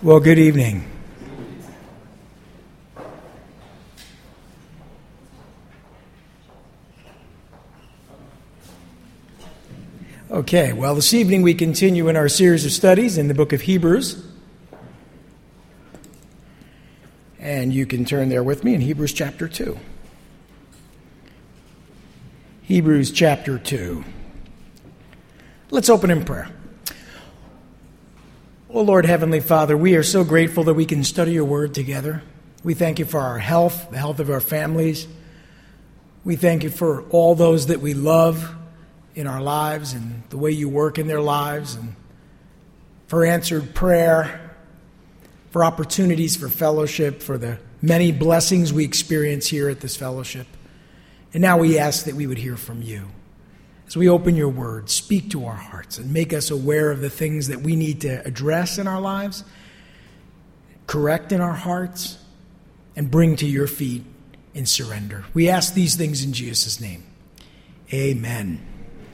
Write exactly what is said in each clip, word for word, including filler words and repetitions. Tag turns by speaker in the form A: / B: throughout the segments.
A: Well, good evening. Okay, well, this evening we continue in our series of studies in the book of Hebrews. And you can turn there with me in Hebrews chapter two. Hebrews chapter two. Let's open in prayer. Oh, Lord Heavenly Father, we are so grateful that we can study your word together. We thank you for our health, the health of our families. We thank you for all those that we love in our lives and the way you work in their lives, and for answered prayer, for opportunities for fellowship, for the many blessings we experience here at this fellowship. And now we ask that we would hear from you. As we open your word, speak to our hearts and make us aware of the things that we need to address in our lives, correct in our hearts, and bring to your feet in surrender. We ask these things in Jesus' name. Amen.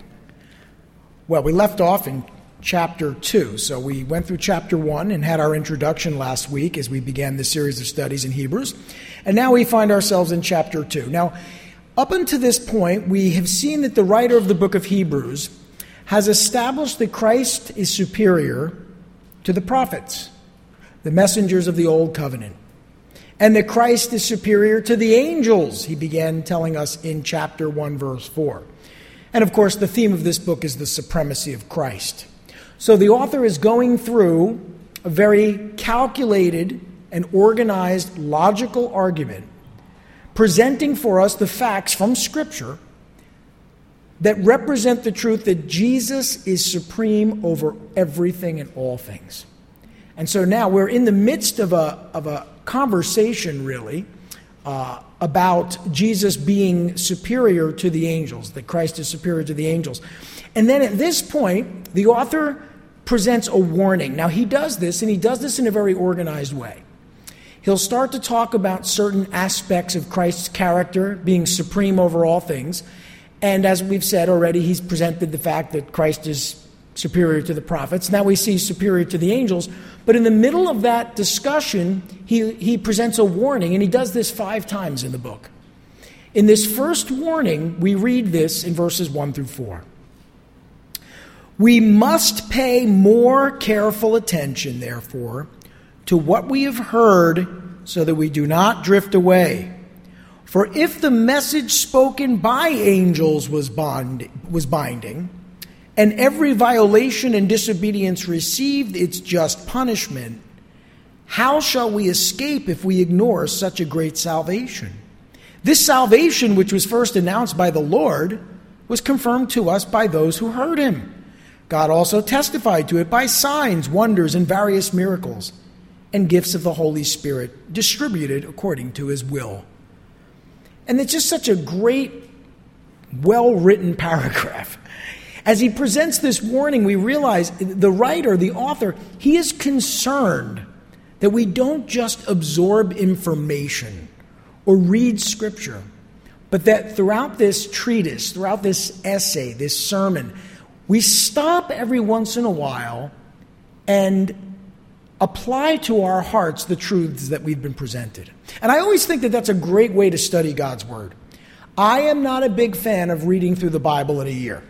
A: Well, we left off in chapter two. So we went through chapter one and had our introduction last week as we began this series of studies in Hebrews. And now we find ourselves in chapter two. Now, up until this point, we have seen that the writer of the book of Hebrews has established that Christ is superior to the prophets, the messengers of the old covenant, and that Christ is superior to the angels, he began telling us in chapter one, verse four. And of course, the theme of this book is the supremacy of Christ. So the author is going through a very calculated and organized logical argument, presenting for us the facts from Scripture that represent the truth that Jesus is supreme over everything and all things. And so now we're in the midst of a, of a conversation, really, uh, about Jesus being superior to the angels, that Christ is superior to the angels. And then at this point, the author presents a warning. Now, he does this, and he does this in a very organized way. He'll start to talk about certain aspects of Christ's character being supreme over all things. And as we've said already, he's presented the fact that Christ is superior to the prophets. Now we see superior to the angels. But in the middle of that discussion, he, he presents a warning, and he does this five times in the book. In this first warning, we read this in verses one through four. We must pay more careful attention, therefore, to what we have heard, so that we do not drift away. For if the message spoken by angels was bond, was binding, and every violation and disobedience received its just punishment, how shall we escape if we ignore such a great salvation? This salvation, which was first announced by the Lord, was confirmed to us by those who heard him. God also testified to it by signs, wonders, and various miracles, and gifts of the Holy Spirit distributed according to his will. And it's just such a great, well-written paragraph. As he presents this warning, we realize the writer, the author, he is concerned that we don't just absorb information or read Scripture, but that throughout this treatise, throughout this essay, this sermon, we stop every once in a while and apply to our hearts the truths that we've been presented. And I always think that that's a great way to study God's Word. I am not a big fan of reading through the Bible in a year.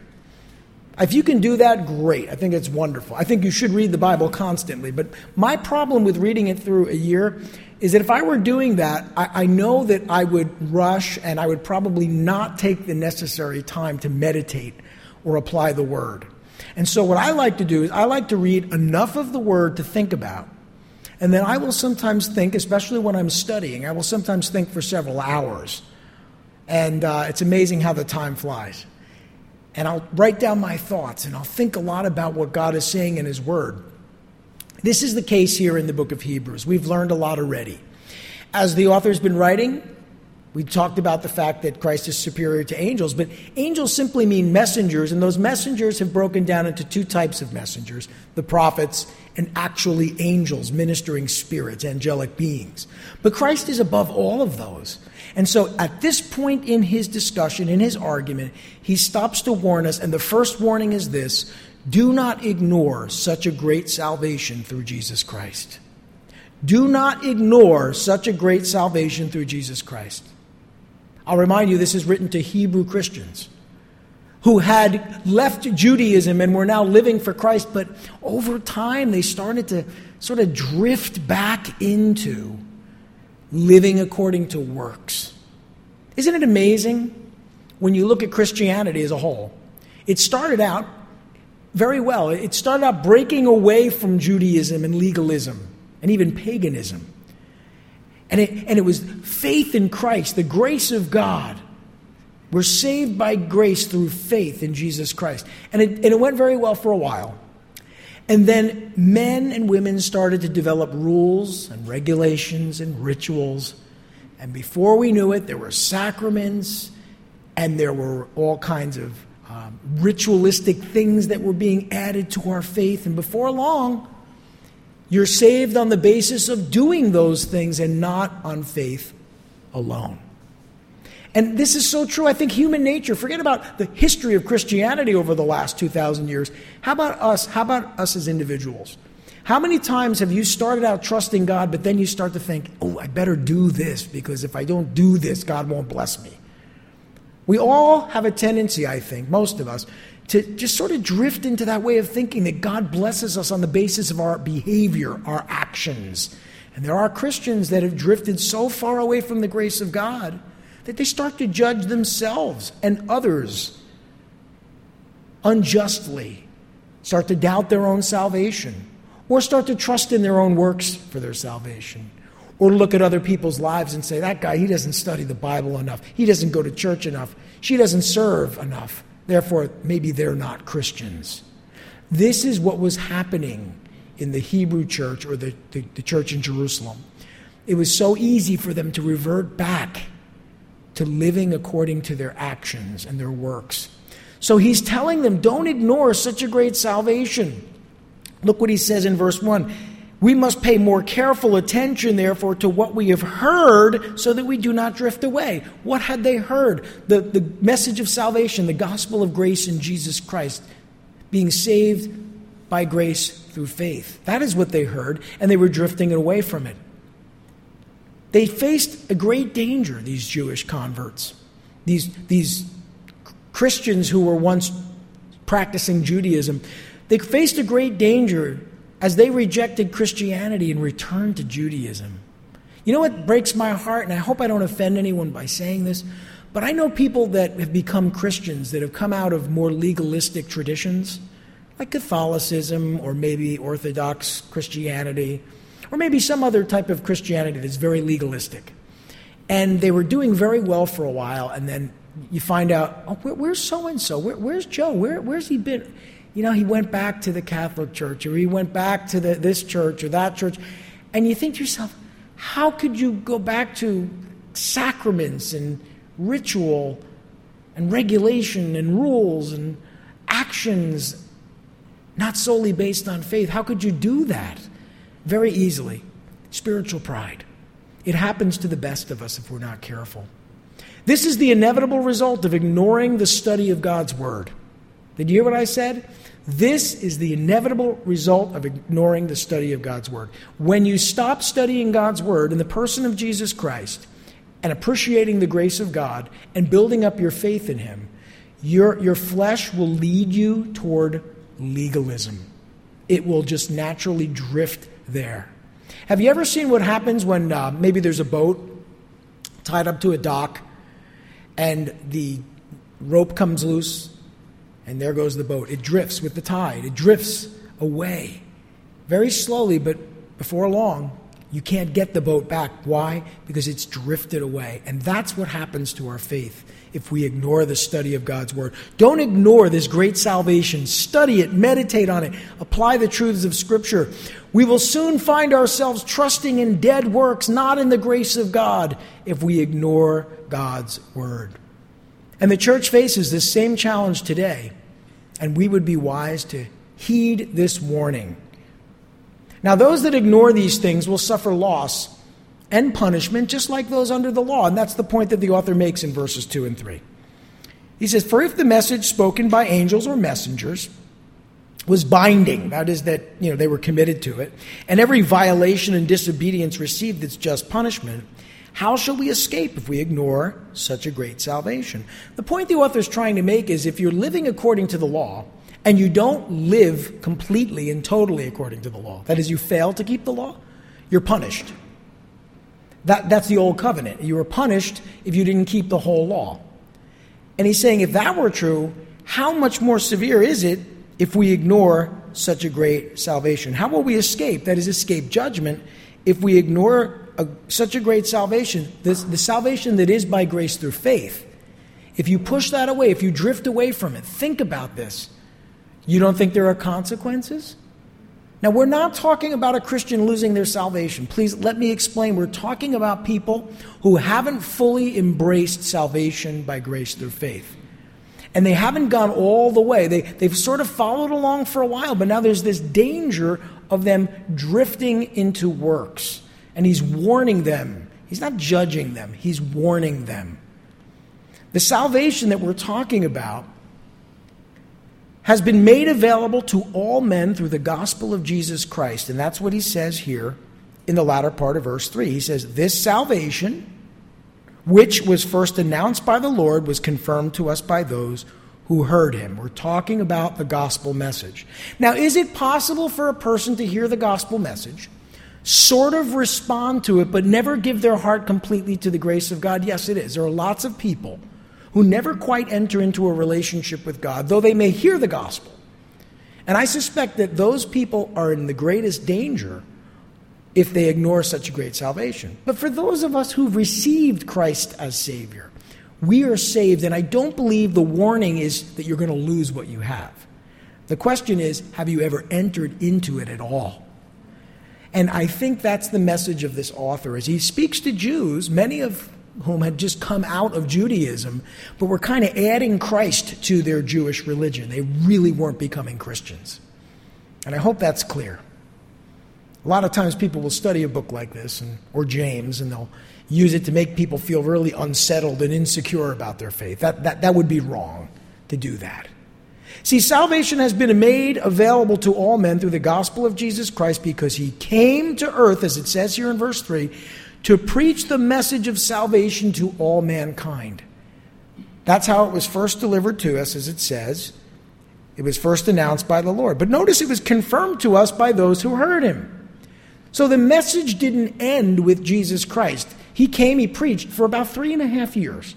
A: If you can do that, great. I think it's wonderful. I think you should read the Bible constantly. But my problem with reading it through a year is that if I were doing that, I, I know that I would rush and I would probably not take the necessary time to meditate or apply the Word. And so what I like to do is I like to read enough of the Word to think about. And then I will sometimes think, especially when I'm studying, I will sometimes think for several hours. And uh, it's amazing how the time flies. And I'll write down my thoughts, and I'll think a lot about what God is saying in his Word. This is the case here in the book of Hebrews. We've learned a lot already. As the author's been writing, we talked about the fact that Christ is superior to angels, but angels simply mean messengers, and those messengers have broken down into two types of messengers, the prophets and actually angels, ministering spirits, angelic beings. But Christ is above all of those. And so at this point in his discussion, in his argument, he stops to warn us, and the first warning is this: do not ignore such a great salvation through Jesus Christ. Do not ignore such a great salvation through Jesus Christ. I'll remind you, this is written to Hebrew Christians who had left Judaism and were now living for Christ, but over time they started to sort of drift back into living according to works. Isn't it amazing when you look at Christianity as a whole? It started out very well. It started out breaking away from Judaism and legalism and even paganism. And it, and it was faith in Christ, the grace of God. We're saved by grace through faith in Jesus Christ. And it, and it went very well for a while. And then men and women started to develop rules and regulations and rituals. And before we knew it, there were sacraments and there were all kinds of um, ritualistic things that were being added to our faith. And before long, you're saved on the basis of doing those things and not on faith alone. And this is so true. I think human nature, forget about the history of Christianity over the last two thousand years. How about us? How about us as individuals? How many times have you started out trusting God, but then you start to think, oh, I better do this because if I don't do this, God won't bless me? We all have a tendency, I think, most of us, to just sort of drift into that way of thinking that God blesses us on the basis of our behavior, our actions. And there are Christians that have drifted so far away from the grace of God that they start to judge themselves and others unjustly, start to doubt their own salvation, or start to trust in their own works for their salvation, or look at other people's lives and say, that guy, he doesn't study the Bible enough, he doesn't go to church enough, she doesn't serve enough, therefore maybe they're not Christians. This is what was happening in the Hebrew church or the, the, the church in Jerusalem. It was so easy for them to revert back to living according to their actions and their works. So he's telling them, don't ignore such a great salvation. Look what he says in verse one. We must pay more careful attention, therefore, to what we have heard so that we do not drift away. What had they heard? The, the message of salvation, the gospel of grace in Jesus Christ, being saved by grace through faith. That is what they heard, and they were drifting away from it. They faced a great danger, these Jewish converts, these, these Christians who were once practicing Judaism. They faced a great danger as they rejected Christianity and returned to Judaism. You know what breaks my heart, and I hope I don't offend anyone by saying this, but I know people that have become Christians that have come out of more legalistic traditions, like Catholicism or maybe Orthodox Christianity, or maybe some other type of Christianity that's very legalistic. And they were doing very well for a while, and then you find out, oh, where, where's so-and-so? Where, where's Joe? Where, where's he been? You know, he went back to the Catholic Church, or he went back to the, this church or that church. And you think to yourself, how could you go back to sacraments and ritual and regulation and rules and actions not solely based on faith? How could you do that? Very easily. Spiritual pride. It happens to the best of us if we're not careful. This is the inevitable result of ignoring the study of God's Word. Did you hear what I said? This is the inevitable result of ignoring the study of God's Word. When you stop studying God's Word in the person of Jesus Christ and appreciating the grace of God and building up your faith in Him, your, your flesh will lead you toward legalism. It will just naturally drift there. Have you ever seen what happens when uh, maybe there's a boat tied up to a dock and the rope comes loose and there goes the boat? It drifts with the tide. It drifts away very slowly, but before long, you can't get the boat back. Why? Because it's drifted away. And that's what happens to our faith if we ignore the study of God's Word. Don't ignore this great salvation. Study it, meditate on it, apply the truths of Scripture. We will soon find ourselves trusting in dead works, not in the grace of God, if we ignore God's Word. And the church faces this same challenge today, and we would be wise to heed this warning. Now, those that ignore these things will suffer loss and punishment just like those under the law. And that's the point that the author makes in verses two and three. He says, for if the message spoken by angels or messengers was binding. That is that, you know, they were committed to it. And every violation and disobedience received its just punishment. How shall we escape if we ignore such a great salvation? The point the author is trying to make is if you're living according to the law and you don't live completely and totally according to the law, that is, you fail to keep the law, you're punished. That, that's the old covenant. You were punished if you didn't keep the whole law. And he's saying if that were true, how much more severe is it if we ignore such a great salvation? How will we escape, that is, escape judgment, if we ignore a, such a great salvation, this, the salvation that is by grace through faith? If you push that away, if you drift away from it, think about this. You don't think there are consequences? Now, we're not talking about a Christian losing their salvation. Please let me explain. We're talking about people who haven't fully embraced salvation by grace through faith. And they haven't gone all the way. They, they've sort of followed along for a while, but now there's this danger of them drifting into works. And he's warning them. He's not judging them. He's warning them. The salvation that we're talking about has been made available to all men through the gospel of Jesus Christ. And that's what he says here in the latter part of verse three. He says, this salvation, which was first announced by the Lord, was confirmed to us by those who heard him. We're talking about the gospel message. Now, is it possible for a person to hear the gospel message, sort of respond to it, but never give their heart completely to the grace of God? Yes, it is. There are lots of people who never quite enter into a relationship with God, though they may hear the gospel. And I suspect that those people are in the greatest danger if they ignore such a great salvation. But for those of us who've received Christ as Savior, we are saved, and I don't believe the warning is that you're going to lose what you have. The question is, have you ever entered into it at all? And I think that's the message of this author, as he speaks to Jews, many of whom had just come out of Judaism, but were kind of adding Christ to their Jewish religion. They really weren't becoming Christians. And I hope that's clear. A lot of times people will study a book like this, and, or James, and they'll use it to make people feel really unsettled and insecure about their faith. That, that, that would be wrong to do that. See, salvation has been made available to all men through the gospel of Jesus Christ because he came to earth, as it says here in verse three, to preach the message of salvation to all mankind. That's how it was first delivered to us, as it says. It was first announced by the Lord. But notice it was confirmed to us by those who heard him. So the message didn't end with Jesus Christ. He came, he preached for about three and a half years.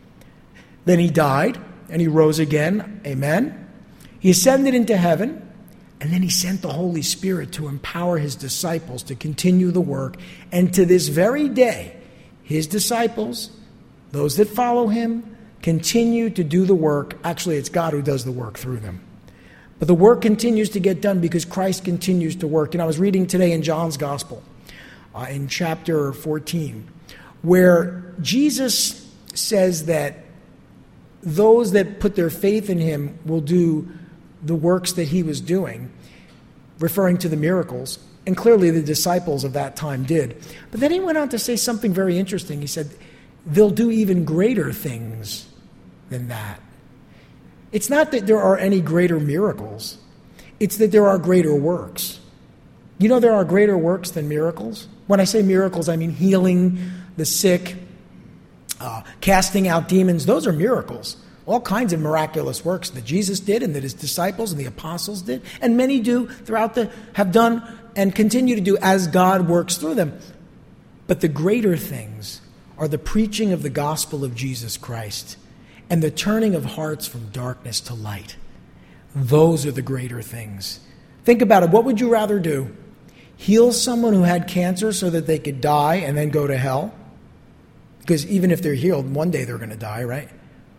A: Then he died, and he rose again. Amen. He ascended into heaven. And then he sent the Holy Spirit to empower his disciples to continue the work. And to this very day, his disciples, those that follow him, continue to do the work. Actually, it's God who does the work through them. But the work continues to get done because Christ continues to work. And I was reading today in John's Gospel, uh, in chapter fourteen, where Jesus says that those that put their faith in him will do the works that he was doing, referring to the miracles, and clearly the disciples of that time did. But then he went on to say something very interesting. He said, they'll do even greater things than that. It's not that there are any greater miracles. It's that there are greater works. You know there are greater works than miracles? When I say miracles, I mean healing the sick, uh, casting out demons. Those are miracles. All kinds of miraculous works that Jesus did and that his disciples and the apostles did, and many do throughout the, have done and continue to do as God works through them. But the greater things are the preaching of the gospel of Jesus Christ and the turning of hearts from darkness to light. Those are the greater things. Think about it. What would you rather do? Heal someone who had cancer so that they could die and then go to hell? Because even if they're healed, one day they're going to die, right?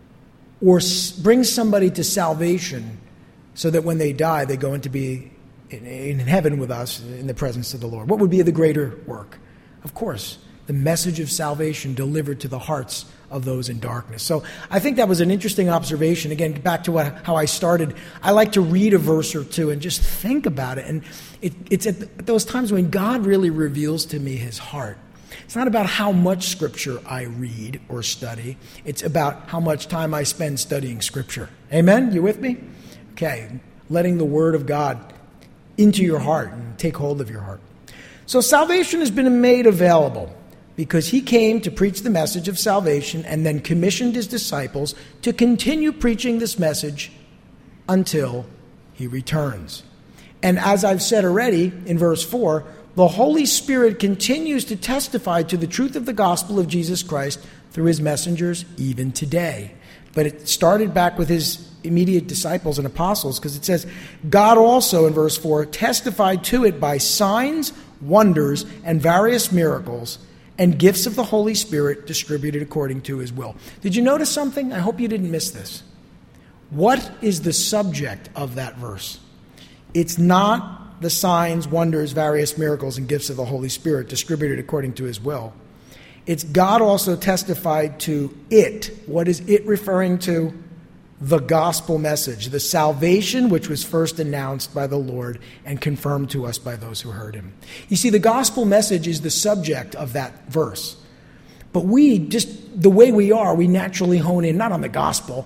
A: Or bring somebody to salvation so that when they die, they go into be in, in heaven with us in the presence of the Lord. What would be the greater work? Of course, the message of salvation delivered to the hearts of those in darkness. So I think that was an interesting observation. Again, back to what, how I started. I like to read a verse or two and just think about it. And it, it's at those times when God really reveals to me his heart. It's not about how much Scripture I read or study. It's about how much time I spend studying Scripture. Amen? You with me? Okay. letting the Word of God into your heart and take hold of your heart. So salvation has been made available because he came to preach the message of salvation and then commissioned his disciples to continue preaching this message until he returns. And as I've said already in verse four, the Holy Spirit continues to testify to the truth of the gospel of Jesus Christ through his messengers even today. But it started back with his immediate disciples and apostles, because it says, God also, in verse four, testified to it by signs, wonders, and various miracles, and gifts of the Holy Spirit distributed according to his will. Did you notice something? I hope you didn't miss this. What is the subject of that verse? It's not the signs, wonders, various miracles, and gifts of the Holy Spirit distributed according to his will. It's God also testified to it. What is it referring to? The gospel message, the salvation which was first announced by the Lord and confirmed to us by those who heard him. You see, the gospel message is the subject of that verse. But we, just the way we are, we naturally hone in, not on the gospel.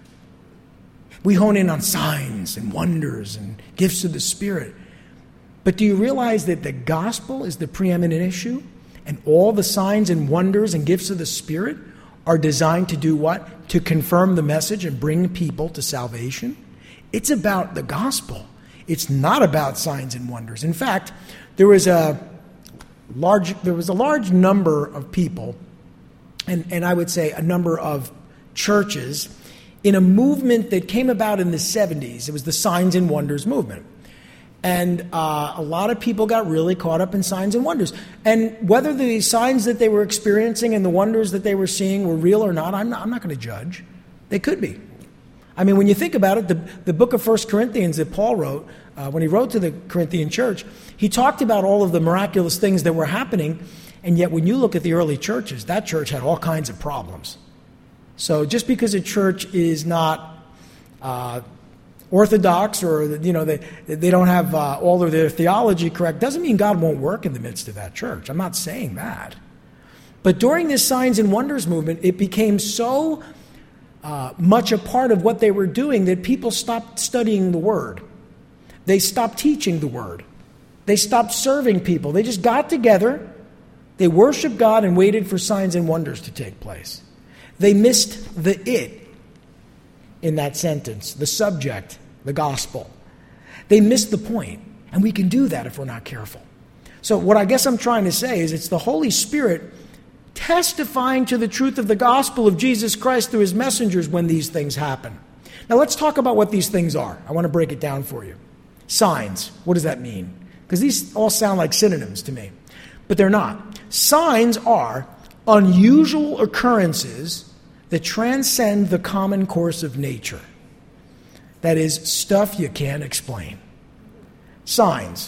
A: We hone in on signs and wonders and gifts of the Spirit. But do you realize that the gospel is the preeminent issue? And all the signs and wonders and gifts of the Spirit are designed to do what? To confirm the message and bring people to salvation. It's about the gospel. It's not about signs and wonders. In fact, there was a large there was a large number of people, and, and I would say a number of churches, in a movement that came about in the seventies. It was the Signs and Wonders movement. And uh, a lot of people got really caught up in signs and wonders. And whether the signs that they were experiencing and the wonders that they were seeing were real or not, I'm not, I'm not going to judge. They could be. I mean, when you think about it, the, the book of First Corinthians that Paul wrote, uh, when he wrote to the Corinthian church, he talked about all of the miraculous things that were happening. And yet when you look at the early churches, that church had all kinds of problems. So just because a church is not Uh, orthodox, or you know they they don't have uh, all of their theology correct, doesn't mean God won't work in the midst of that church. I'm not saying that. But during this signs and wonders movement, it became so uh, much a part of what they were doing that people stopped studying the Word. They stopped teaching the Word. They stopped serving people. They just got together, they worshiped God, and waited for signs and wonders to take place. They missed the it in that sentence, the subject, the gospel. They missed the point, and we can do that if we're not careful. So what I guess I'm trying to say is it's the Holy Spirit testifying to the truth of the gospel of Jesus Christ through his messengers when these things happen. Now let's talk about what these things are. I want to break it down for you. Signs, what does that mean? Because these all sound like synonyms to me, but they're not. Signs are unusual occurrences that transcend the common course of nature. That is, stuff you can't explain. Signs.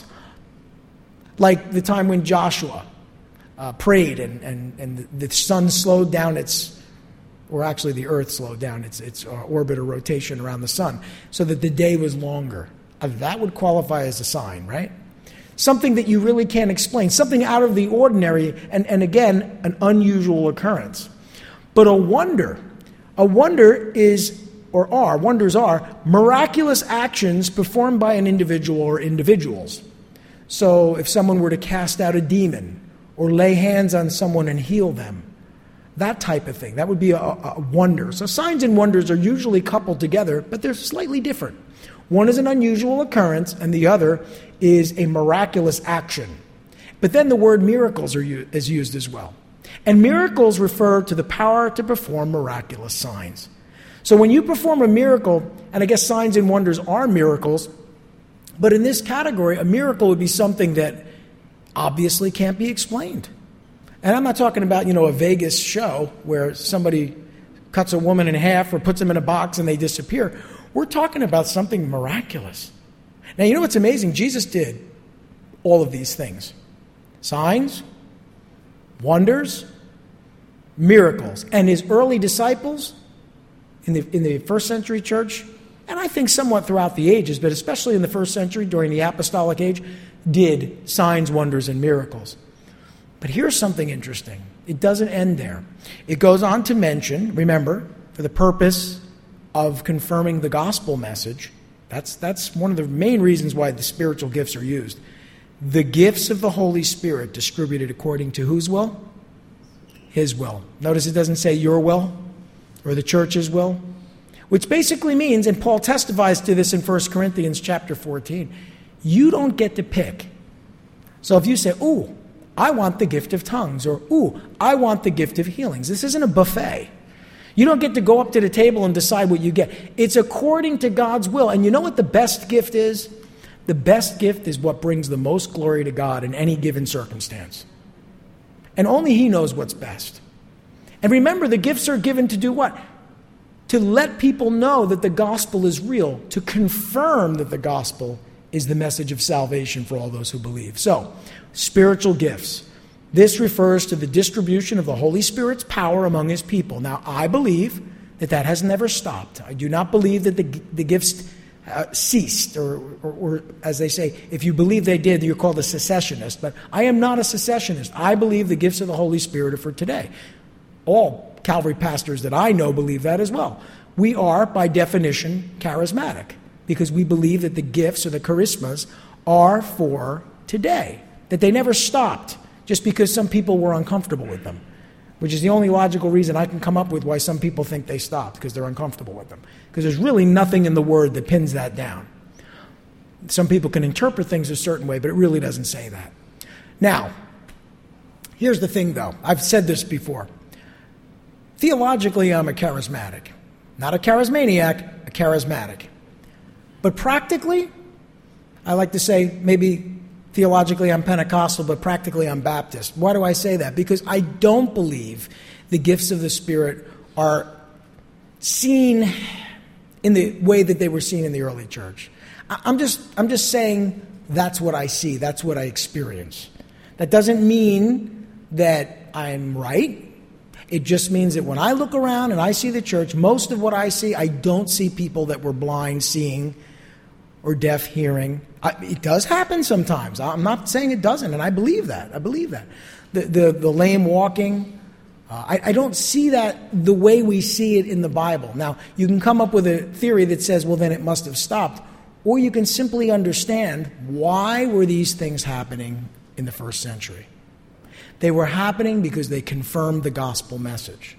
A: Like the time when Joshua uh, prayed and, and, and the sun slowed down its, or actually the earth slowed down its, its uh, orbit or rotation around the sun, so that the day was longer. Uh, that would qualify as a sign, right? Something that you really can't explain. Something out of the ordinary, and, and again, an unusual occurrence. But a wonder, a wonder is, or are, wonders are, miraculous actions performed by an individual or individuals. So if someone were to cast out a demon or lay hands on someone and heal them, that type of thing, that would be a, a wonder. So signs and wonders are usually coupled together, but they're slightly different. One is an unusual occurrence, and the other is a miraculous action. But then the word miracles are u- is used as well. And miracles refer to the power to perform miraculous signs. So when you perform a miracle, and I guess signs and wonders are miracles, but in this category, a miracle would be something that obviously can't be explained. And I'm not talking about, you know, a Vegas show where somebody cuts a woman in half or puts them in a box and they disappear. We're talking about something miraculous. Now, you know what's amazing? Jesus did all of these things. Signs, wonders, miracles. And his early disciples in the in the first century church, and I think somewhat throughout the ages, but especially in the first century during the apostolic age, did signs, wonders, and miracles. But here's something interesting. It doesn't end there. It goes on to mention, remember, for the purpose of confirming the gospel message, That's, that's one of the main reasons why the spiritual gifts are used. The gifts of the Holy Spirit distributed according to whose will? His will. Notice it doesn't say your will or the church's will, which basically means, and Paul testifies to this in First Corinthians chapter fourteen, you don't get to pick. So if you say, ooh, I want the gift of tongues, or ooh, I want the gift of healings. This isn't a buffet. You don't get to go up to the table and decide what you get. It's according to God's will. And you know what the best gift is? The best gift is what brings the most glory to God in any given circumstance. And only He knows what's best. And remember, the gifts are given to do what? To let people know that the gospel is real, to confirm that the gospel is the message of salvation for all those who believe. So, spiritual gifts. This refers to the distribution of the Holy Spirit's power among His people. Now, I believe that that has never stopped. I do not believe that the, the gifts uh, ceased, or, or, or as they say, if you believe they did, you're called a cessationist. But I am not a cessationist. I believe the gifts of the Holy Spirit are for today. All Calvary pastors that I know believe that as well. We are, by definition, charismatic, because we believe that the gifts or the charismas are for today, that they never stopped just because some people were uncomfortable with them, which is the only logical reason I can come up with why some people think they stopped, because they're uncomfortable with them. Because there's really nothing in the Word that pins that down. Some people can interpret things a certain way, but it really doesn't say that. Now, here's the thing, though. I've said this before. Theologically, I'm a charismatic. Not a charismaniac, a charismatic. But practically, I like to say maybe theologically I'm Pentecostal, but practically I'm Baptist. Why do I say that? Because I don't believe the gifts of the Spirit are seen in the way that they were seen in the early church. I'm just, I'm just saying that's what I see. That's what I experience. That doesn't mean that I'm right. It just means that when I look around and I see the church, most of what I see, I don't see people that were blind seeing or deaf hearing. I, it does happen sometimes. I'm not saying it doesn't, and I believe that. I believe that. The the, the lame walking, uh, I, I don't see that the way we see it in the Bible. Now, you can come up with a theory that says, well, then it must have stopped. Or you can simply understand, why were these things happening in the first century? They were happening because they confirmed the gospel message.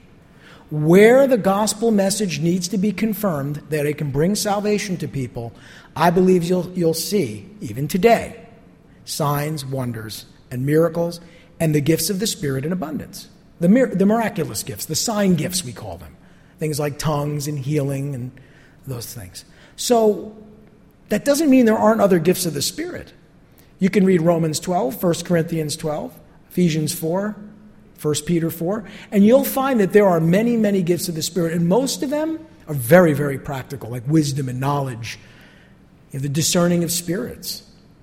A: Where the gospel message needs to be confirmed, that it can bring salvation to people, I believe you'll, you'll see, even today, signs, wonders, and miracles, and the gifts of the Spirit in abundance. The, mir- the miraculous gifts, the sign gifts we call them. Things like tongues and healing and those things. So that doesn't mean there aren't other gifts of the Spirit. You can read Romans twelve, First Corinthians twelve, Ephesians four, First Peter four, and you'll find that there are many, many gifts of the Spirit, and most of them are very, very practical, like wisdom and knowledge, you know, the discerning of spirits.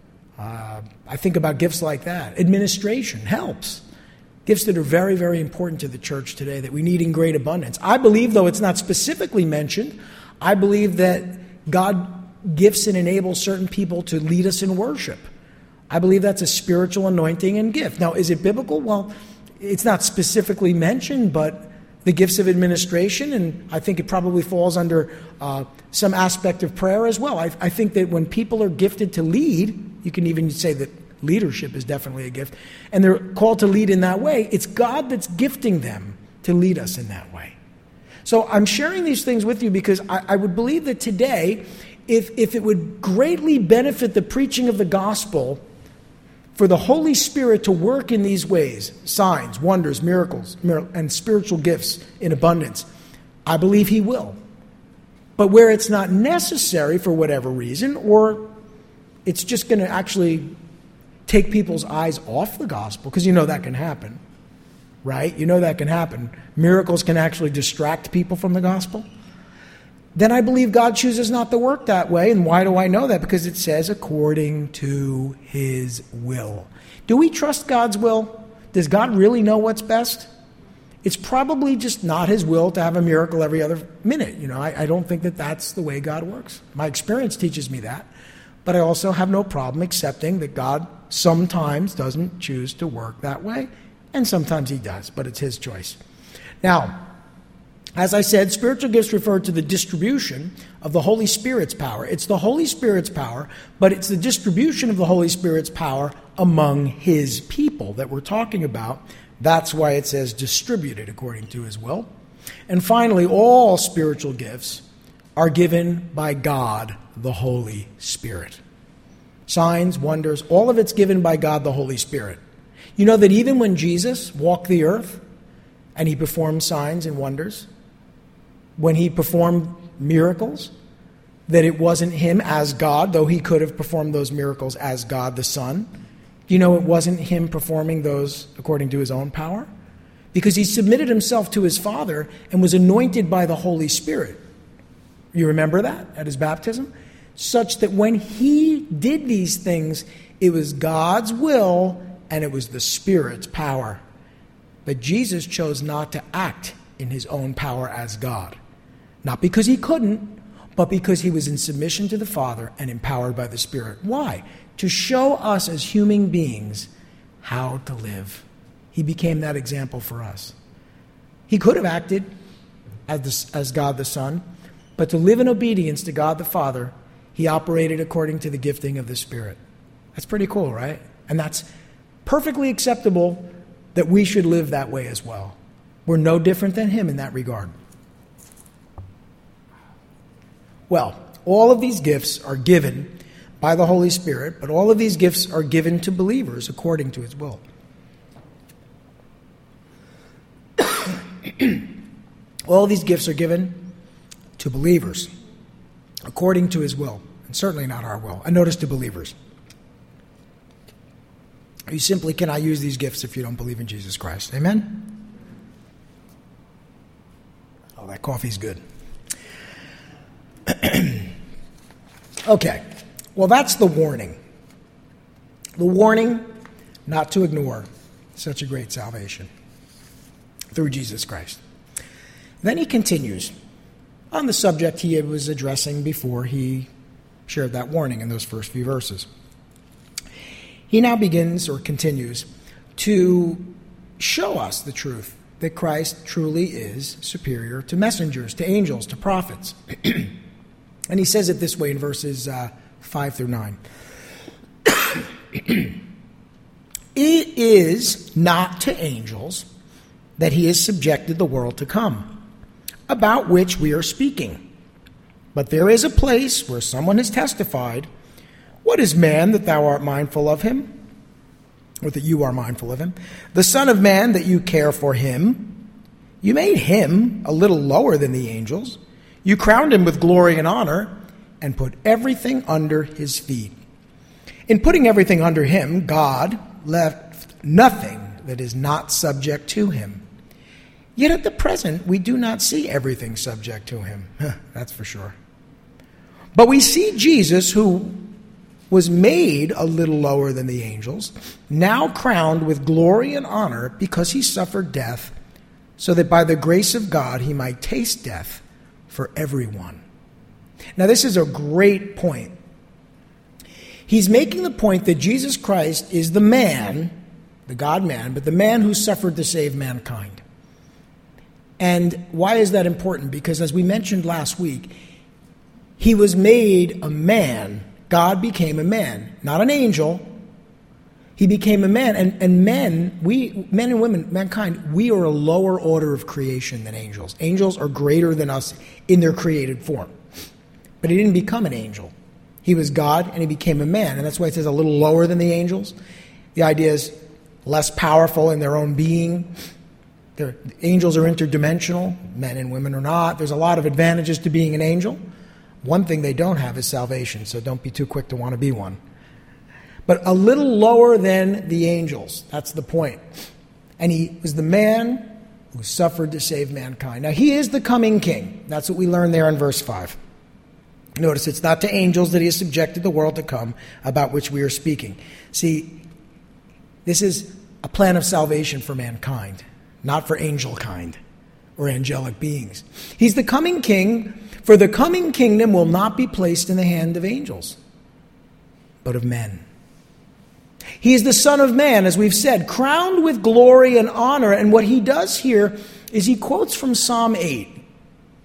A: Uh, I think about gifts like that. Administration helps. Gifts that are very, very important to the church today that we need in great abundance. I believe, though it's not specifically mentioned, I believe that God gifts and enables certain people to lead us in worship. I believe that's a spiritual anointing and gift. Now, is it biblical? Well, it's not specifically mentioned, but the gifts of administration, and I think it probably falls under uh, some aspect of prayer as well. I, I think that when people are gifted to lead, you can even say that leadership is definitely a gift, and they're called to lead in that way, it's God that's gifting them to lead us in that way. So I'm sharing these things with you because I, I would believe that today, if, if it would greatly benefit the preaching of the gospel for the Holy Spirit to work in these ways, signs, wonders, miracles, and spiritual gifts in abundance, I believe He will. But where it's not necessary for whatever reason, or it's just going to actually take people's eyes off the gospel, because you know that can happen, right? You know that can happen. Miracles can actually distract people from the gospel. Then I believe God chooses not to work that way. And why do I know that? Because it says according to His will. Do we trust God's will? Does God really know what's best? It's probably just not His will to have a miracle every other minute. You know, I, I don't think that that's the way God works. My experience teaches me that. But I also have no problem accepting that God sometimes doesn't choose to work that way. And sometimes He does, but it's His choice. Now, As I said, spiritual gifts refer to the distribution of the Holy Spirit's power. It's the Holy Spirit's power, but it's the distribution of the Holy Spirit's power among his people that we're talking about. That's why it says distributed according to his will. And finally, all spiritual gifts are given by God, the Holy Spirit. Signs, wonders, all of it's given by God, the Holy Spirit. You know that even when Jesus walked the earth and he performed signs and wonders, when he performed miracles, that it wasn't him as God, though he could have performed those miracles as God the Son. You know, it wasn't him performing those according to his own power, because he submitted himself to his Father and was anointed by the Holy Spirit. You remember that at his baptism? Such that when he did these things, it was God's will and it was the Spirit's power. But Jesus chose not to act in his own power as God. Not because he couldn't, but because he was in submission to the Father and empowered by the Spirit. Why? To show us as human beings how to live. He became that example for us. He could have acted as, the, as God the Son, but to live in obedience to God the Father, he operated according to the gifting of the Spirit. That's pretty cool, right? And that's perfectly acceptable that we should live that way as well. We're no different than him in that regard. Well, all of these gifts are given by the Holy Spirit, but all of these gifts are given to believers according to his will. All of these gifts are given to believers according to his will, and certainly not our will. And notice to believers. You simply cannot use these gifts if you don't believe in Jesus Christ. Amen? Oh, that coffee's good. Okay, well, that's the warning. The warning not to ignore such a great salvation through Jesus Christ. Then he continues on the subject he was addressing before he shared that warning in those first few verses. He now begins or continues to show us the truth that Christ truly is superior to messengers, to angels, to prophets. And he says it this way in verses uh, five through nine. It is not to angels that he has subjected the world to come, about which we are speaking. But there is a place where someone has testified, "What is man that thou art mindful of him?" Or that you are mindful of him. "The Son of Man that you care for him. You made him a little lower than the angels. You crowned him with glory and honor and put everything under his feet." In putting everything under him, God left nothing that is not subject to him. Yet at the present, we do not see everything subject to him. That's for sure. But we see Jesus, who was made a little lower than the angels, now crowned with glory and honor because he suffered death, so that by the grace of God he might taste death for everyone. Now, this is a great point. He's making the point that Jesus Christ is the man, the God-man, but the man who suffered to save mankind. And why is that important? Because as we mentioned last week, he was made a man. God became a man, not an angel. He became a man. And, and men, we, men and women, mankind, we are a lower order of creation than angels. Angels are greater than us in their created form. But he didn't become an angel. He was God and he became a man. And that's why it says a little lower than the angels. The idea is less powerful in their own being. Their, angels are interdimensional. Men and women are not. There's a lot of advantages to being an angel. One thing they don't have is salvation, so don't be too quick to want to be one. But a little lower than the angels. That's the point. And he was the man who suffered to save mankind. Now, he is the coming king. That's what we learn there in verse five. Notice it's not to angels that he has subjected the world to come, about which we are speaking. See, this is a plan of salvation for mankind, not for angel kind or angelic beings. He's the coming king, for the coming kingdom will not be placed in the hand of angels, but of men. He is the Son of Man, as we've said, crowned with glory and honor. And what he does here is he quotes from Psalm eight.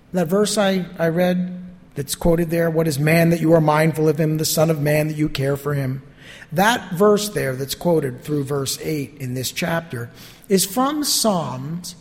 A: That verse I, I read that's quoted there, what is man that you are mindful of him, the son of man that you care for him. That verse there that's quoted through verse eight in this chapter is from Psalms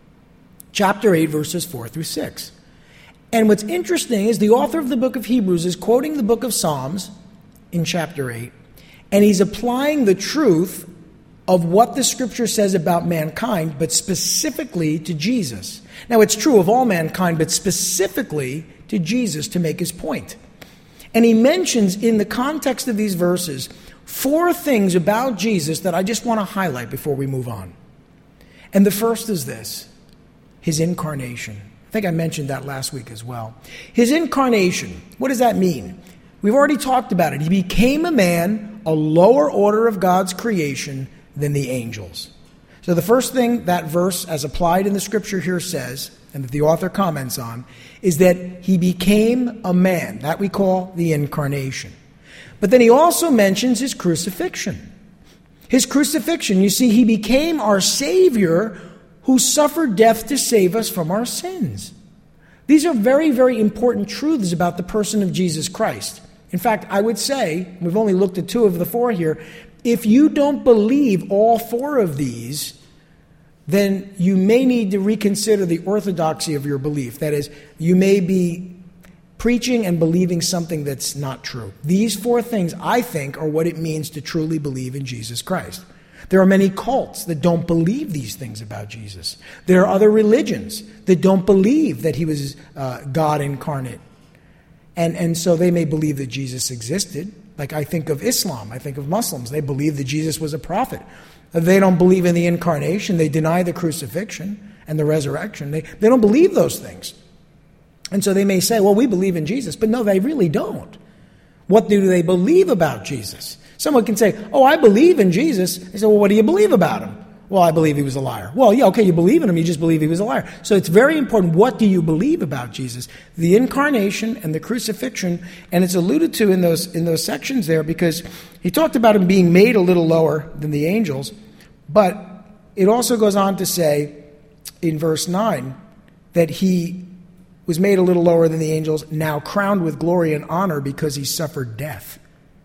A: chapter eight, verses four through six. And what's interesting is the author of the book of Hebrews is quoting the book of Psalms in chapter eight, and he's applying the truth of what the scripture says about mankind, but specifically to Jesus. Now, it's true of all mankind, but specifically to Jesus to make his point. And he mentions in the context of these verses four things about Jesus that I just want to highlight before we move on. And the first is this, his incarnation. I think I mentioned that last week as well. His incarnation, what does that mean? We've already talked about it. He became a man, a lower order of God's creation than the angels. So the first thing that verse, as applied in the scripture here, says, and that the author comments on, is that he became a man. That we call the incarnation. But then he also mentions his crucifixion. His crucifixion, you see, he became our Savior who suffered death to save us from our sins. These are very, very important truths about the person of Jesus Christ. In fact, I would say, we've only looked at two of the four here, if you don't believe all four of these, then you may need to reconsider the orthodoxy of your belief. That is, you may be preaching and believing something that's not true. These four things, I think, are what it means to truly believe in Jesus Christ. There are many cults that don't believe these things about Jesus. There are other religions that don't believe that he was uh, God incarnate. And, and so they may believe that Jesus existed. Like I think of Islam, I think of Muslims. They believe that Jesus was a prophet. They don't believe in the incarnation. They deny the crucifixion and the resurrection. They, they don't believe those things. And so they may say, well, we believe in Jesus. But no, they really don't. What do they believe about Jesus? Someone can say, oh, I believe in Jesus. They say, well, what do you believe about him? Well, I believe he was a liar. Well, yeah, okay, you believe in him, you just believe he was a liar. So it's very important, what do you believe about Jesus? The incarnation and the crucifixion, and it's alluded to in those in those sections there because he talked about him being made a little lower than the angels, but it also goes on to say in verse nine that he was made a little lower than the angels, now crowned with glory and honor because he suffered death,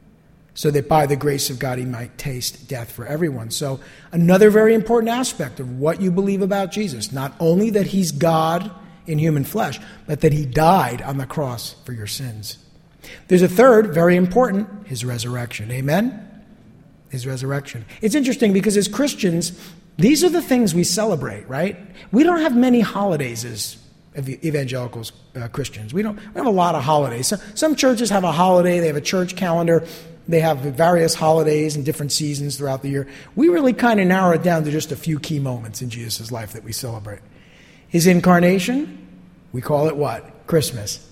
A: so that by the grace of God he might taste death for everyone. So another very important aspect of what you believe about Jesus, not only that he's God in human flesh, but that he died on the cross for your sins. There's a third, very important, his resurrection. Amen? His resurrection. It's interesting because as Christians, these are the things we celebrate, right? We don't have many holidays as evangelicals, uh, Christians. We don't, we don't have a lot of holidays. So, some churches have a holiday, they have a church calendar. They have various holidays and different seasons throughout the year. We really kind of narrow it down to just a few key moments in Jesus' life that we celebrate. His incarnation, we call it what? Christmas.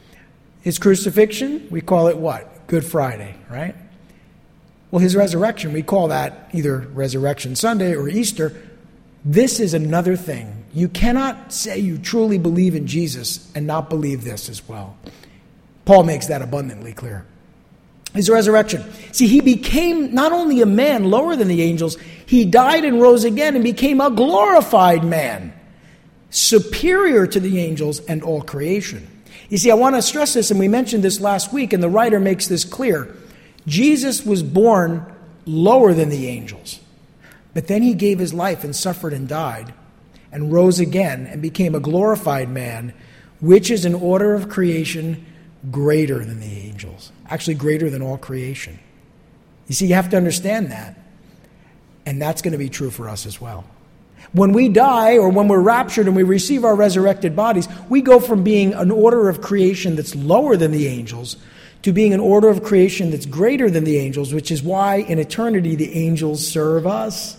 A: His crucifixion, we call it what? Good Friday, right? Well, his resurrection, we call that either Resurrection Sunday or Easter. This is another thing. You cannot say you truly believe in Jesus and not believe this as well. Paul makes that abundantly clear. His resurrection. See, he became not only a man lower than the angels, he died and rose again and became a glorified man, superior to the angels and all creation. You see, I want to stress this, and we mentioned this last week, and the writer makes this clear. Jesus was born lower than the angels, but then he gave his life and suffered and died and rose again and became a glorified man, which is an order of creation greater than the angels, actually greater than all creation. You see, you have to understand that, and that's going to be true for us as well. When we die or when we're raptured and we receive our resurrected bodies, we go from being an order of creation that's lower than the angels to being an order of creation that's greater than the angels, which is why in eternity the angels serve us.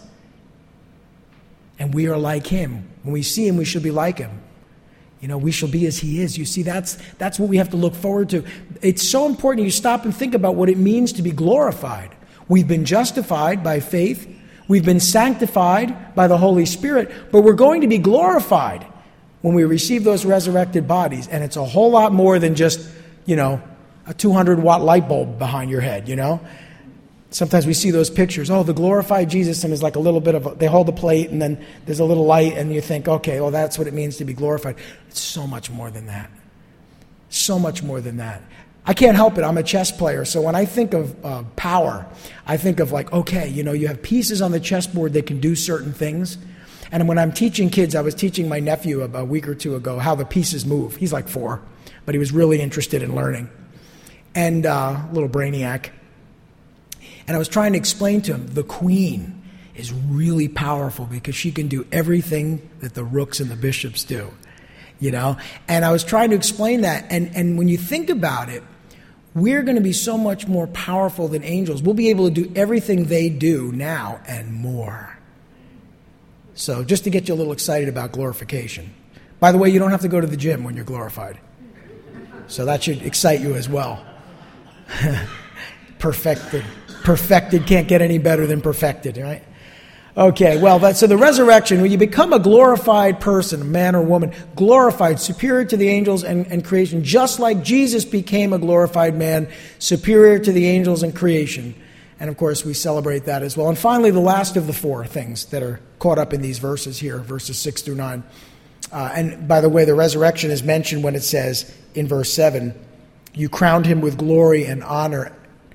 A: And we are like him. When we see him, we should be like him. You know, we shall be as he is. You see, that's that's what we have to look forward to. It's so important you stop and think about what it means to be glorified. We've been justified by faith. We've been sanctified by the Holy Spirit. But we're going to be glorified when we receive those resurrected bodies. And it's a whole lot more than just, you know, a two hundred watt light bulb behind your head, you know. Sometimes we see those pictures. Oh, the glorified Jesus, and there's like a little bit of, a, they hold the plate, and then there's a little light, and you think, okay, well, that's what it means to be glorified. It's so much more than that. So much more than that. I can't help it. I'm a chess player, so when I think of uh, power, I think of like, okay, you know, you have pieces on the chessboard that can do certain things. And when I'm teaching kids, I was teaching my nephew a, a week or two ago how the pieces move. He's like four, but he was really interested in learning. And uh, little brainiac. And I was trying to explain to him, the queen is really powerful because she can do everything that the rooks and the bishops do, you know? And I was trying to explain that. And, and when you think about it, we're going to be so much more powerful than angels. We'll be able to do everything they do now and more. So just to get you a little excited about glorification. By the way, you don't have to go to the gym when you're glorified. So that should excite you as well. Perfected. Perfected can't get any better than perfected, right? Okay, well, that, so the resurrection, when you become a glorified person, a man or woman, glorified, superior to the angels and, and creation, just like Jesus became a glorified man, superior to the angels and creation. And of course, we celebrate that as well. And finally, the last of the four things that are caught up in these verses here, verses six through nine. Uh, and by the way, the resurrection is mentioned when it says in verse seven, you crowned him with glory and honor.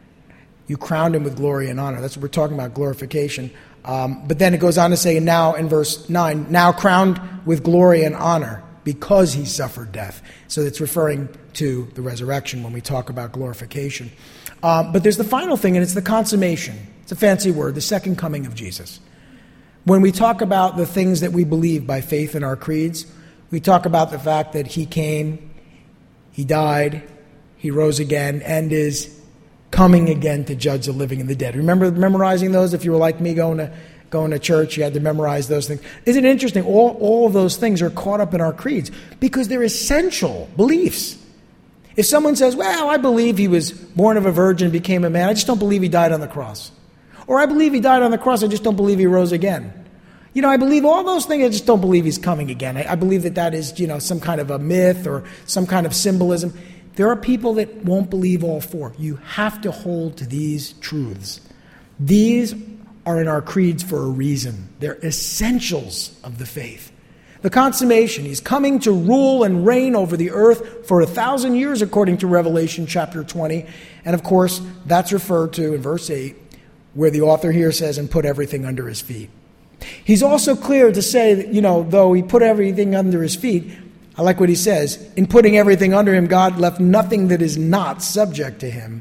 A: You crowned him with glory and honor. That's what we're talking about, glorification. Um, but then it goes on to say, and now in verse nine, now crowned with glory and honor because he suffered death. So it's referring to the resurrection when we talk about glorification. Um, but there's the final thing, and it's the consummation. It's a fancy word, the second coming of Jesus. When we talk about the things that we believe by faith in our creeds, we talk about the fact that he came, he died, he rose again, and is coming again to judge the living and the dead. Remember memorizing those? If you were like me going to going to church, you had to memorize those things. Isn't it interesting? All, all of those things are caught up in our creeds because they're essential beliefs. If someone says, well, I believe he was born of a virgin, became a man, I just don't believe he died on the cross. Or I believe he died on the cross, I just don't believe he rose again. You know, I believe all those things, I just don't believe he's coming again. I, I believe that that is, you know, some kind of a myth or some kind of symbolism. There are people that won't believe all four. You have to hold to these truths. These are in our creeds for a reason. They're essentials of the faith. The consummation, he's coming to rule and reign over the earth for a thousand years, according to Revelation chapter twenty. And of course, that's referred to in verse eight, where the author here says, and put everything under his feet. He's also clear to say that, you know, though he put everything under his feet, I like what he says. In putting everything under him, God left nothing that is not subject to him.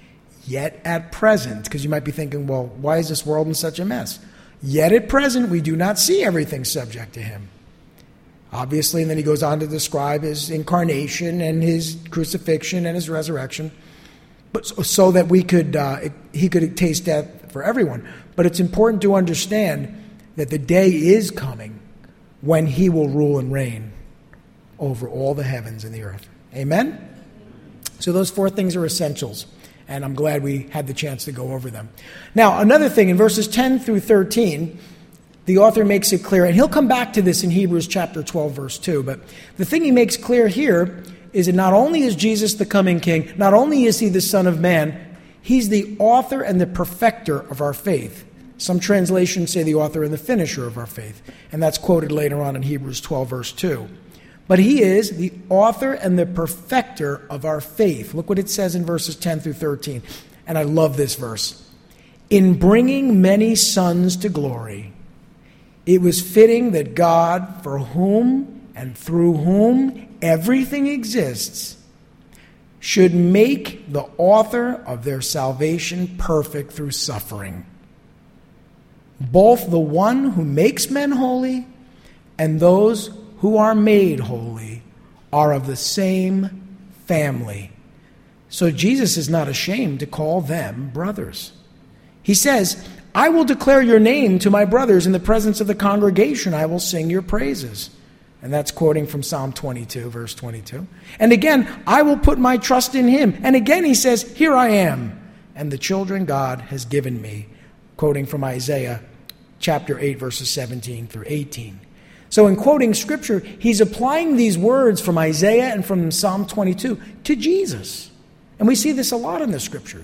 A: Yet at present, because you might be thinking, well, why is this world in such a mess? Yet at present, we do not see everything subject to him. Obviously, and then he goes on to describe his incarnation and his crucifixion and his resurrection, but so, so that we could uh, he could taste death for everyone. But it's important to understand that the day is coming when he will rule and reign over all the heavens and the earth. Amen? So those four things are essentials, and I'm glad we had the chance to go over them. Now, another thing, in verses ten through thirteen, the author makes it clear, and he'll come back to this in Hebrews chapter twelve, verse two, but the thing he makes clear here is that not only is Jesus the coming king, not only is he the Son of Man, he's the author and the perfecter of our faith. Some translations say the author and the finisher of our faith, and that's quoted later on in Hebrews twelve, verse two. But he is the author and the perfecter of our faith. Look what it says in verses ten through thirteen. And I love this verse. In bringing many sons to glory, it was fitting that God, for whom and through whom everything exists, should make the author of their salvation perfect through suffering. Both the one who makes men holy and those who are made holy are of the same family. So Jesus is not ashamed to call them brothers. He says, I will declare your name to my brothers in the presence of the congregation. I will sing your praises. And that's quoting from Psalm twenty-two, verse twenty-two. And again, I will put my trust in him. And again he says, here I am, and the children God has given me. Quoting from Isaiah chapter eight, verses seventeen through eighteen. So in quoting Scripture, he's applying these words from Isaiah and from Psalm twenty-two to Jesus. And we see this a lot in the Scriptures.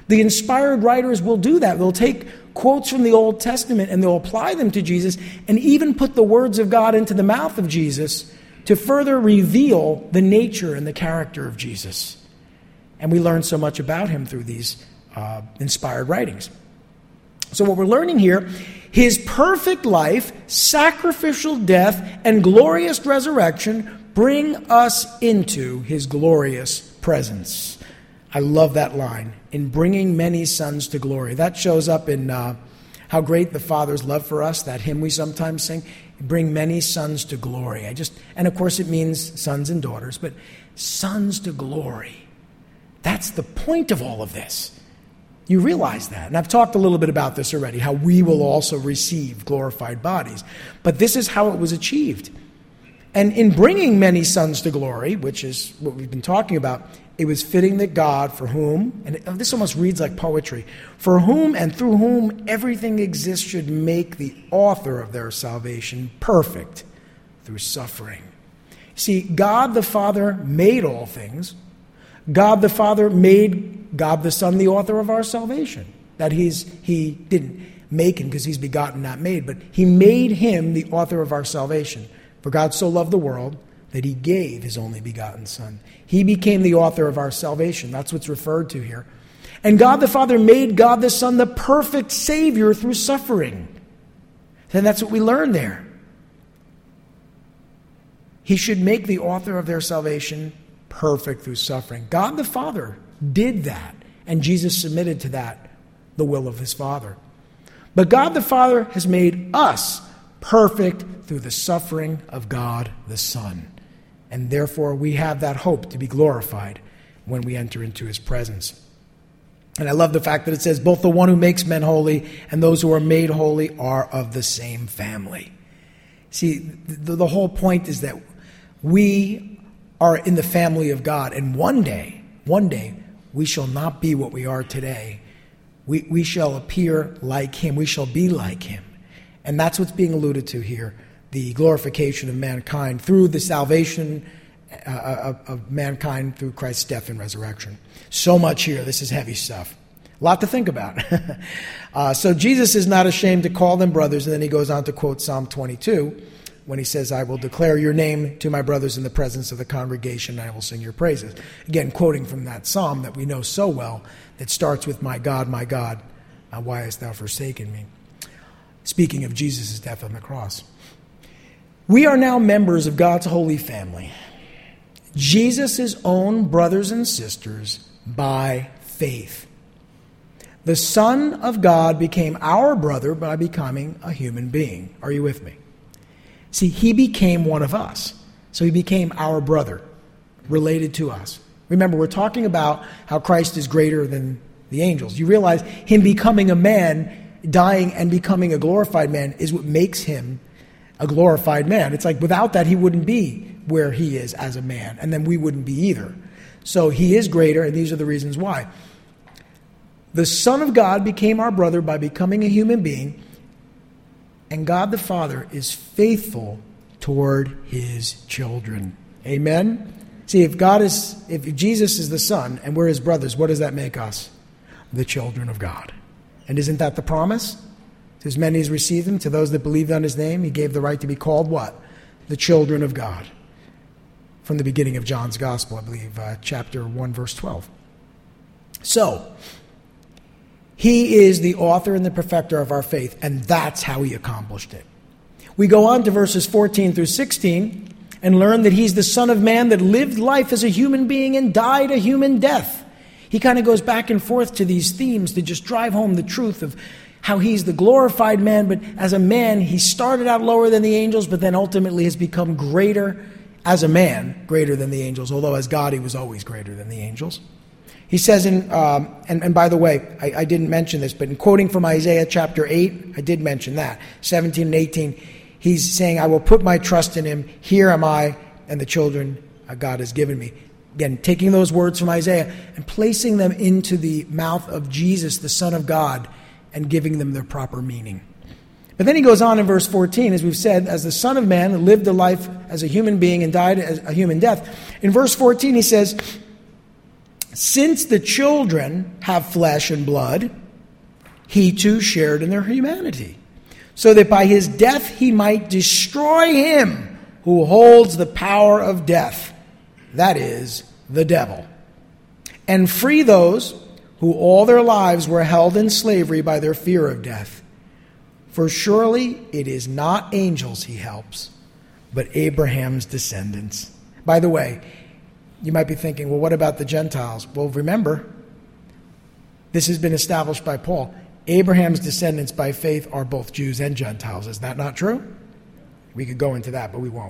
A: The inspired writers will do that. They'll take quotes from the Old Testament and they'll apply them to Jesus and even put the words of God into the mouth of Jesus to further reveal the nature and the character of Jesus. And we learn so much about him through these uh, inspired writings. So what we're learning here, his perfect life, sacrificial death, and glorious resurrection bring us into his glorious presence. I love that line, in bringing many sons to glory. That shows up in uh, How Great the Father's Love for Us, that hymn we sometimes sing, bring many sons to glory. I just, and of course it means sons and daughters, but sons to glory. That's the point of all of this. You realize that. And I've talked a little bit about this already, how we will also receive glorified bodies. But this is how it was achieved. And in bringing many sons to glory, which is what we've been talking about, it was fitting that God, for whom, and this almost reads like poetry, for whom and through whom everything exists, should make the author of their salvation perfect through suffering. See, God the Father made all things. God the Father made God the Son the author of our salvation. That he's he didn't make him because he's begotten, not made, but he made him the author of our salvation. For God so loved the world that he gave his only begotten Son. He became the author of our salvation. That's what's referred to here. And God the Father made God the Son the perfect Savior through suffering. And that's what we learn there. He should make the author of their salvation perfect through suffering. God the Father did that, and Jesus submitted to that, the will of his Father. But God the Father has made us perfect through the suffering of God the Son. And therefore we have that hope to be glorified when we enter into his presence. And I love the fact that it says both the one who makes men holy and those who are made holy are of the same family. See, the, the whole point is that we are in the family of God. And one day, one day, we shall not be what we are today. We, we shall appear like him. We shall be like him. And that's what's being alluded to here, the glorification of mankind through the salvation uh, of, of mankind through Christ's death and resurrection. So much here. This is heavy stuff. A lot to think about. uh, so Jesus is not ashamed to call them brothers. And then he goes on to quote Psalm twenty-two when he says, I will declare your name to my brothers in the presence of the congregation, and I will sing your praises. Again, quoting from that psalm that we know so well that starts with, my God, my God, uh, why hast thou forsaken me? Speaking of Jesus' death on the cross. We are now members of God's holy family. Jesus' own brothers and sisters by faith. The Son of God became our brother by becoming a human being. Are you with me? See, he became one of us. So he became our brother, related to us. Remember, we're talking about how Christ is greater than the angels. You realize him becoming a man, dying and becoming a glorified man is what makes him a glorified man. It's like without that, he wouldn't be where he is as a man, and then we wouldn't be either. So he is greater, and these are the reasons why. The Son of God became our brother by becoming a human being, and God the Father is faithful toward his children. Amen? See, if God is, if Jesus is the Son and we're his brothers, what does that make us? The children of God. And isn't that the promise? To as many as received him, to those that believed on his name, he gave the right to be called what? The children of God. From the beginning of John's Gospel, I believe, uh, chapter one, verse twelve. So, he is the author and the perfecter of our faith, and that's how he accomplished it. We go on to verses fourteen through sixteen and learn that he's the Son of Man that lived life as a human being and died a human death. He kind of goes back and forth to these themes to just drive home the truth of how he's the glorified man, but as a man, he started out lower than the angels, but then ultimately has become greater as a man, greater than the angels, although as God, he was always greater than the angels. He says in, um, and, and by the way, I, I didn't mention this, but in quoting from Isaiah chapter eight, I did mention that, seventeen and eighteen, he's saying, I will put my trust in him. Here am I and the children God has given me. Again, taking those words from Isaiah and placing them into the mouth of Jesus, the Son of God, and giving them their proper meaning. But then he goes on in verse fourteen, as we've said, as the Son of Man lived a life as a human being and died as a human death. In verse fourteen he says, since the children have flesh and blood, he too shared in their humanity, so that by his death he might destroy him who holds the power of death, that is, the devil, and free those who all their lives were held in slavery by their fear of death. For surely it is not angels he helps, but Abraham's descendants. By the way, you might be thinking, well, what about the Gentiles? Well, remember, this has been established by Paul. Abraham's descendants by faith are both Jews and Gentiles. Is that not true? We could go into that, but we won't.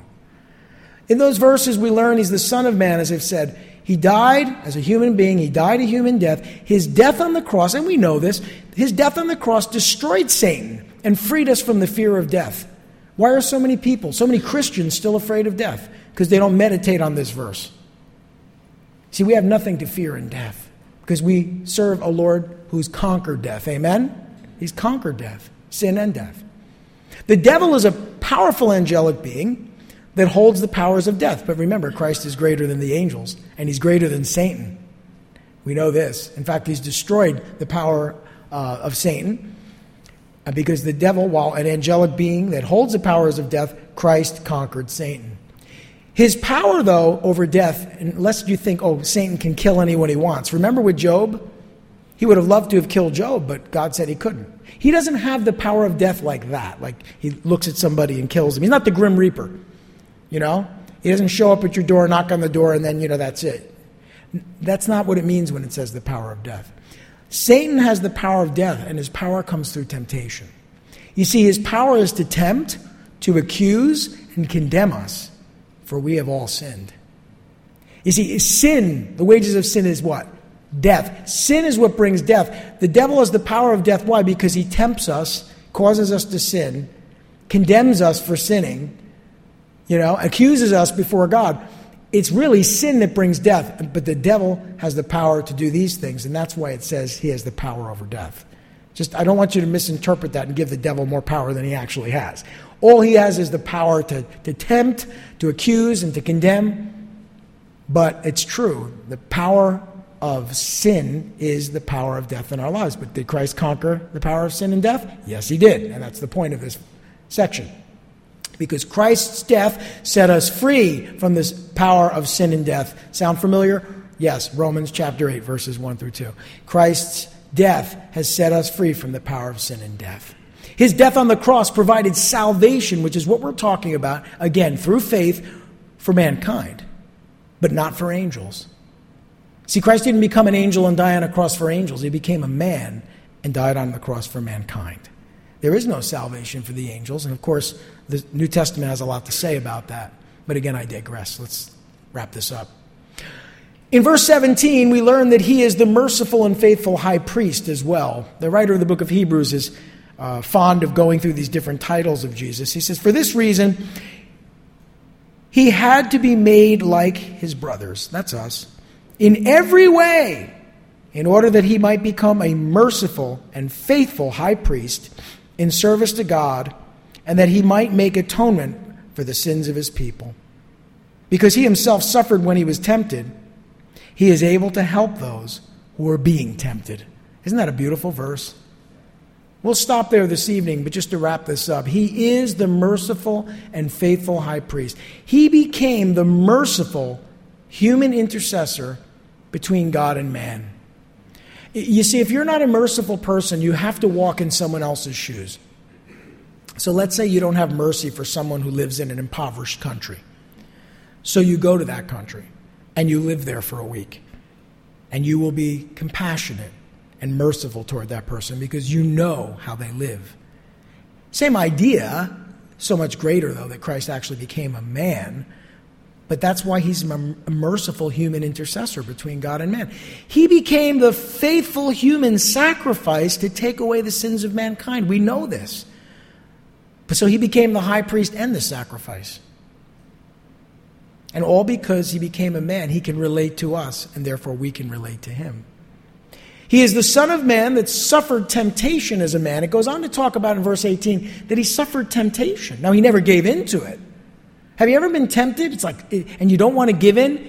A: In those verses, we learn he's the Son of Man, as I've said. He died as a human being. He died a human death. His death on the cross, and we know this, his death on the cross destroyed Satan and freed us from the fear of death. Why are so many people, so many Christians still afraid of death? Because they don't meditate on this verse. See, we have nothing to fear in death because we serve a Lord who's conquered death. Amen? He's conquered death, sin and death. The devil is a powerful angelic being that holds the powers of death. But remember, Christ is greater than the angels, and he's greater than Satan. We know this. In fact, he's destroyed the power uh, of Satan. Because the devil, while an angelic being that holds the powers of death, Christ conquered Satan. His power, though, over death, unless you think, oh, Satan can kill anyone he wants. Remember with Job? He would have loved to have killed Job, but God said he couldn't. He doesn't have the power of death like that. Like he looks at somebody and kills him. He's not the Grim Reaper. You know? He doesn't show up at your door, knock on the door, and then, you know, that's it. That's not what it means when it says the power of death. Satan has the power of death, and his power comes through temptation. You see, his power is to tempt, to accuse, and condemn us, for we have all sinned. You see, sin, the wages of sin is what? Death. Sin is what brings death. The devil has the power of death. Why? Because he tempts us, causes us to sin, condemns us for sinning, you know, accuses us before God. It's really sin that brings death, but the devil has the power to do these things, and that's why it says he has the power over death. Just, I don't want you to misinterpret that and give the devil more power than he actually has. All he has is the power to, to tempt, to accuse, and to condemn. But it's true. The power of sin is the power of death in our lives. But did Christ conquer the power of sin and death? Yes, he did. And that's the point of this section. Because Christ's death set us free from this power of sin and death. Sound familiar? Yes, Romans chapter eight, verses one through two. Christ's death has set us free from the power of sin and death. His death on the cross provided salvation, which is what we're talking about, again, through faith for mankind, but not for angels. See, Christ didn't become an angel and die on a cross for angels. He became a man and died on the cross for mankind. There is no salvation for the angels, and of course, the New Testament has a lot to say about that. But again, I digress. Let's wrap this up. In verse seventeen, we learn that he is the merciful and faithful high priest as well. The writer of the book of Hebrews is uh, fond of going through these different titles of Jesus. He says, for this reason, he had to be made like his brothers, that's us, in every way, in order that he might become a merciful and faithful high priest in service to God, and that he might make atonement for the sins of his people. Because he himself suffered when he was tempted, he is able to help those who are being tempted. Isn't that a beautiful verse? We'll stop there this evening, but just to wrap this up, he is the merciful and faithful high priest. He became the merciful human intercessor between God and man. You see, if you're not a merciful person, you have to walk in someone else's shoes. So let's say you don't have mercy for someone who lives in an impoverished country. So you go to that country and you live there for a week. And you will be compassionate and merciful toward that person because you know how they live. Same idea, so much greater, though, that Christ actually became a man. But that's why he's a merciful human intercessor between God and man. He became the faithful human sacrifice to take away the sins of mankind. We know this. But so he became the high priest and the sacrifice. And all because he became a man, he can relate to us, and therefore we can relate to him. He is the Son of Man that suffered temptation as a man. It goes on to talk about in verse eighteen that he suffered temptation. Now, he never gave in to it. Have you ever been tempted? It's like, and you don't want to give in?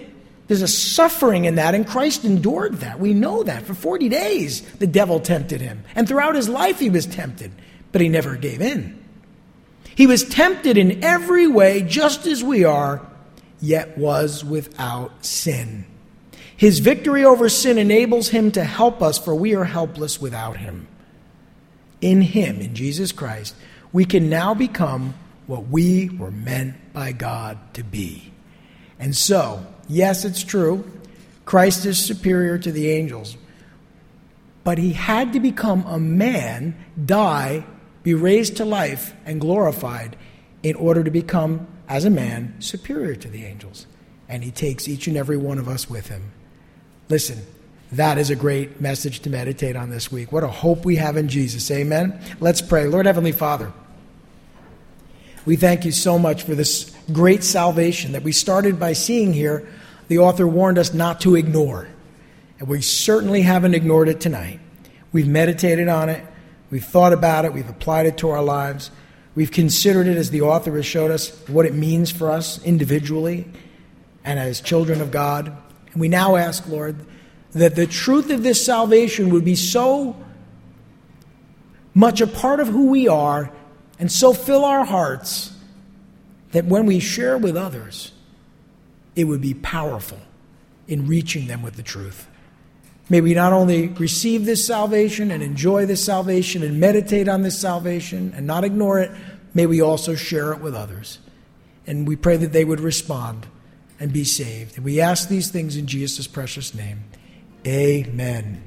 A: There's a suffering in that, and Christ endured that. We know that. For forty days, the devil tempted him. And throughout his life, he was tempted, but he never gave in. He was tempted in every way, just as we are, yet was without sin. His victory over sin enables him to help us, for we are helpless without him. In him, in Jesus Christ, we can now become what we were meant by God to be. And so, yes, it's true, Christ is superior to the angels. But he had to become a man, die, be raised to life, and glorified in order to become, as a man, superior to the angels. And he takes each and every one of us with him. Listen, that is a great message to meditate on this week. What a hope we have in Jesus. Amen? Let's pray. Lord Heavenly Father, we thank you so much for this great salvation that we started by seeing here. The author warned us not to ignore. And we certainly haven't ignored it tonight. We've meditated on it. We've thought about it. We've applied it to our lives. We've considered it, as the author has showed us, what it means for us individually and as children of God. And we now ask, Lord, that the truth of this salvation would be so much a part of who we are and so fill our hearts that when we share with others, it would be powerful in reaching them with the truth. May we not only receive this salvation and enjoy this salvation and meditate on this salvation and not ignore it, may we also share it with others. And we pray that they would respond and be saved. And we ask these things in Jesus' precious name. Amen.